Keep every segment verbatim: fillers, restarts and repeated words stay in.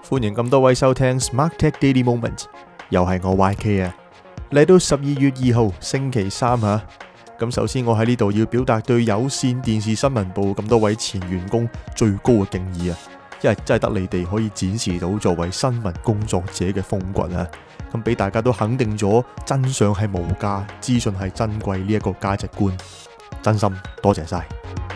歡迎咁多位收聽 Smart Tech Daily Moment， 又係我 Y K 啊！嚟到十二月二號星期三吓，咁首先我喺呢度要表達對有線電視新聞部咁多位前員工最高嘅敬意啊！因為真係得你哋可以展示到作為新聞工作者嘅風骨啊！咁俾大家都肯定咗真相係無價，資訊係珍貴呢一個價值觀，真心多謝晒。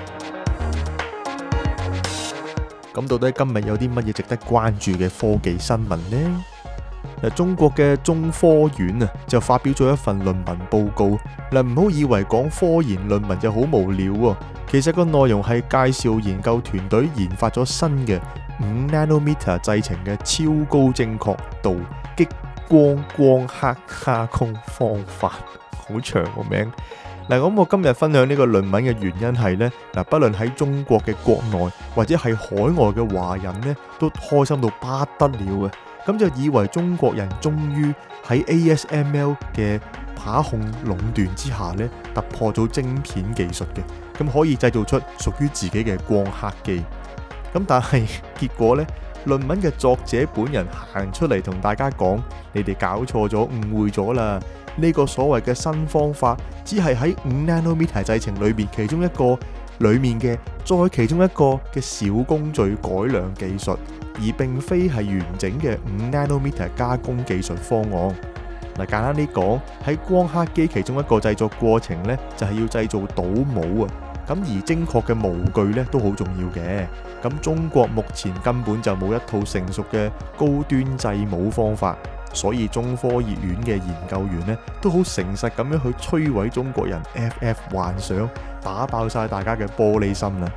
咁到底今日有啲乜嘢值得關注嘅科技新聞呢？嗱，中國嘅中科院啊就發表咗一份論文報告。嗱，唔好以為講科研論文就好無聊喎，其實個內容係介紹研究團隊研發咗新嘅五 nanometer 製程嘅超高精確度激光光刻加工方法，好長個名。嗱，咁我今日分享呢個論文嘅原因係呢，嗱，不論喺中國嘅國內或者係海外嘅華人呢，都開心到不得了啊！咁就以為中國人終於喺 A S M L 嘅把控壟斷之下呢，突破咗晶片技術嘅，咁可以製造出屬於自己嘅光刻機。咁但係結果呢，論文嘅作者本人行出嚟同大家講：你哋搞錯咗，誤會咗啦！呢個所謂嘅新方法，只係喺五 nanometer 製程裏邊其中一個裏面嘅再其中一個嘅小工序改良技術，而並非係完整嘅五 nanometer 加工技術方案。嗱，簡單啲講，喺光刻機其中一個製作過程呢，就係要製造倒模啊。咁而精確嘅模具呢都好重要嘅。咁中國目前根本就冇一套成熟嘅高端製模方法。所以中科院嘅研究員呢都好誠實咁樣去摧毀中國人 F F 幻想，打爆晒大家嘅玻璃心啦！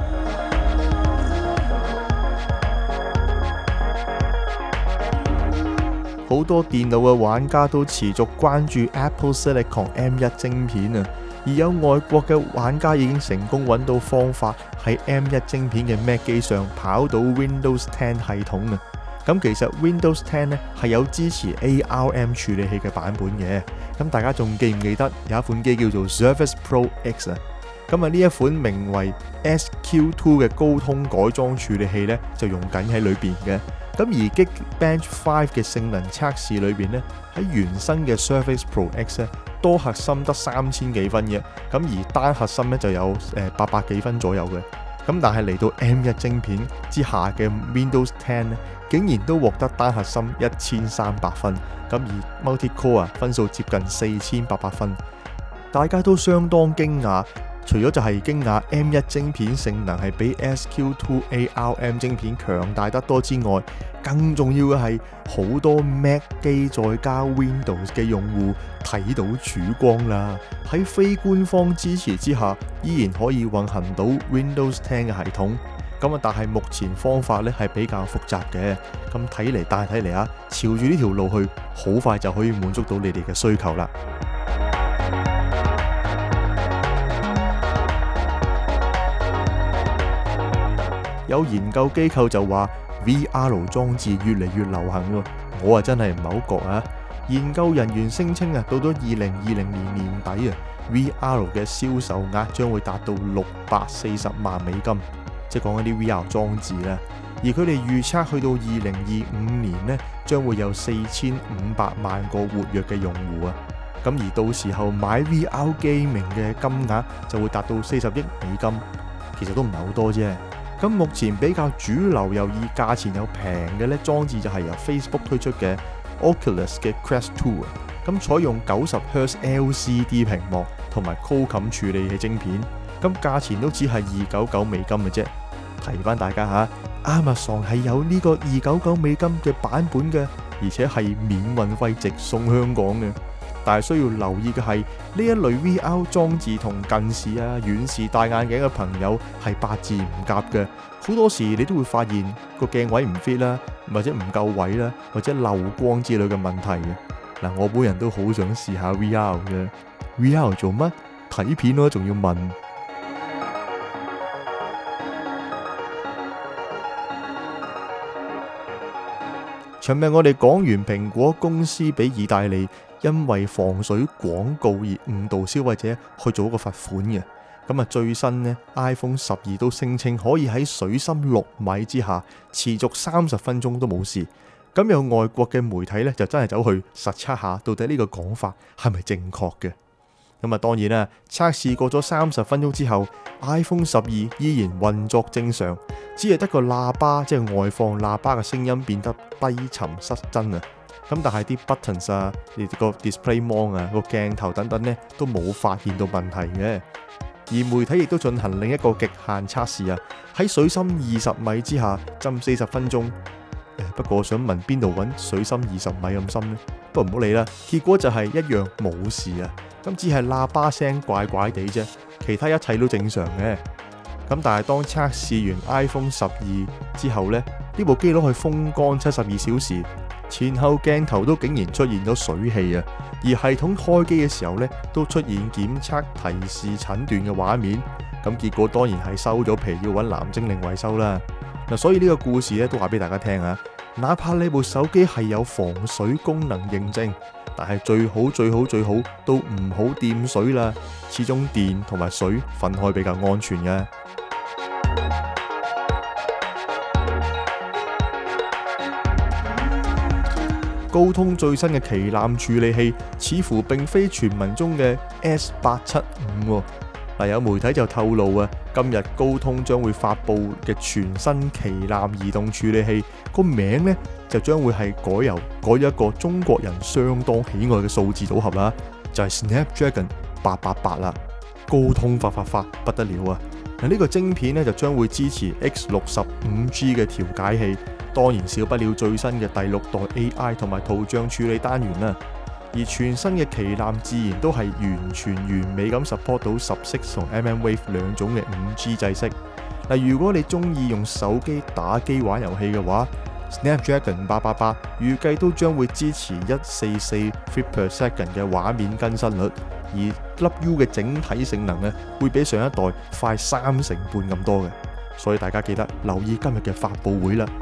好多電腦嘅玩家都持續關注 Apple Silicon M 一晶片啊，而有外國嘅玩家已經成功揾到方法喺 M 一晶片嘅 Mac 機上跑到 Windows 十系統啊！咁其實 Windows 十咧係有支持 A R M 處理器嘅版本嘅，咁大家仲記唔記得有一款機叫做 Surface Pro X 啊？咁啊呢一款名為 S Q 二嘅高通改裝處理器呢，就用緊喺裏邊嘅。咁而 Geekbench 五嘅性能測試裏邊呢，喺原生嘅 Surface Pro X 咧，多核心得三千幾分嘅，咁而單核心呢就有誒八百幾分左右嘅。咁但係嚟到 M 一晶片之下嘅 Windows 十呢，竟然都獲得單核心一千三百分，咁而 Multi Core 啊分數接近四千八百分，大家都相當驚訝。除咗就係驚訝 M 一晶片性能係比 S Q 二 A R M 晶片強大得多之外，更重要嘅係好多 Mac 機再加 Windows 嘅用戶睇到曙光啦！喺非官方支持之下，依然可以運行到 Windows 十嘅系統。咁啊，但係目前方法咧係比較複雜嘅。咁睇嚟，但係睇嚟啊，朝住呢條路去，好快就可以滿足到你哋嘅需求啦。有研究機構就話 V R 裝置越嚟越流行喎，我啊真係唔係好覺啊。研究人員聲稱啊，到咗二零二零年年底啊 ，V R 嘅銷售額將會達到六百四十萬美金，即係講緊啲 V R 裝置啦。而佢哋預測去到二零二五年呢，將會有四千五百萬個活躍嘅用戶啊。咁而到時候買 V R 機名嘅金額就會達到四十億美金，其實都唔係好多啫。咁目前比較主流又以價錢又平嘅咧裝置就係由 Facebook 推出嘅 Oculus 嘅 Quest 二，咁採用九十赫茲 L C D 屏幕同埋 Qualcomm 處理器晶片，咁價錢都只係二九九美金嘅啫。提翻大家吓 ，Amazon 係有呢個二九九美金嘅版本嘅，而且係免運費直送香港嘅。但係需要留意嘅係，呢一類 V R 裝置同近視啊、遠視戴眼鏡嘅朋友係八字唔夾嘅，好多時你都會發現個鏡位唔 fit 啦，或者唔夠位啦，或者漏光之類嘅問題嘅。嗱，我本人都好想試下 V R 嘅 ，V R 做乜？睇片咯，仲要問。尋日我哋講完蘋果公司俾意大利因為防水廣告而誤導消費者去做一個罰款嘅， 咁啊，最新呢 iPhone 十二都聲稱可以喺水深六米之下持續三十分鐘都冇事。咁有外國嘅媒體呢，就真係走去實測下，到底呢個講法係咪正確嘅？咁啊，當然啦，測試過咗三十分鐘之後 ，iPhone 十二依然運作正常，只係得個喇叭，即係外放喇叭嘅聲音變得低沉失真啊。咁但係啲 buttons 啊，你個 display mon 啊，個鏡頭等等呢，都冇發現到問題嘅。而媒體亦都進行另一個極限測試啊，喺水深二十米之下浸四十分鐘。不過我想問邊度揾水深二十米咁深呢？不過唔好理啦，結果就係一樣冇事啊。咁只係喇叭聲怪怪地啫，其他一切都正常嘅。咁但係當測試完 iPhone 十二之後呢，呢部機攞去風乾七十二小時，前後鏡頭都竟然出現咗水汽啊！而系統開機嘅時候呢，都出現檢測提示診斷嘅畫面。咁結果當然係收咗皮，要揾藍精靈維修啦。嗱，所以呢個故事咧都話俾大家聽啊，哪怕你部手機係有防水功能認證，但係最好最好最好都唔好掂水啦，始終電同埋水分開比較安全嘅。高通最新嘅旗艦處理器似乎並非傳聞中嘅 S 八七五喎。嗱，有媒體就透露啊，今日高通將會發布嘅全新旗艦移動處理器個名呢，就將會係改由改咗一個中國人相當喜愛嘅數字組合啦，就係 Snapdragon 八八八啦。高通發發發不得了啊！嗱，呢個晶片呢，就將會支持 X 六十五 G 嘅調解器，當然少不了最新嘅第六代 A I 同埋圖像處理單元啦。而全新嘅旗艦自然都係完全完美咁 support 到十 six 同 M M Wave 兩種嘅五 G 制式。嗱，如果你中意用手機打機玩遊戲嘅話， Snapdragon 八八八預計都將會支持一四四 frame per second 嘅畫面更新率，而粒 U 嘅整體性能咧會比上一代快三成半咁多嘅。所以大家記得留意今日嘅發佈會啦。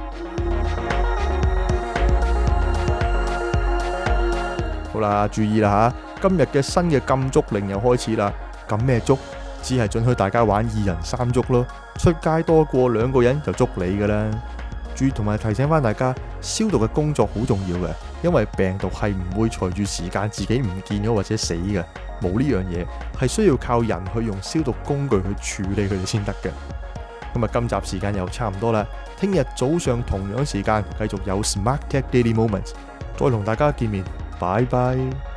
好啦，注意啦吓，今日嘅新嘅禁足令又開始啦。禁咩足？只係准許大家玩二人三足咯。出街多過兩個人就捉你噶啦。注意同埋提醒翻大家，消毒嘅工作好重要嘅，因為病毒係唔會隨住時間自己唔見咗或者死嘅，冇呢樣嘢，係需要靠人去用消毒工具去處理佢哋先得嘅。咁啊，今集時間又差唔多啦，聽日早上同樣時間繼續有 Smart Tech Daily Moments，再同大家見面。拜拜。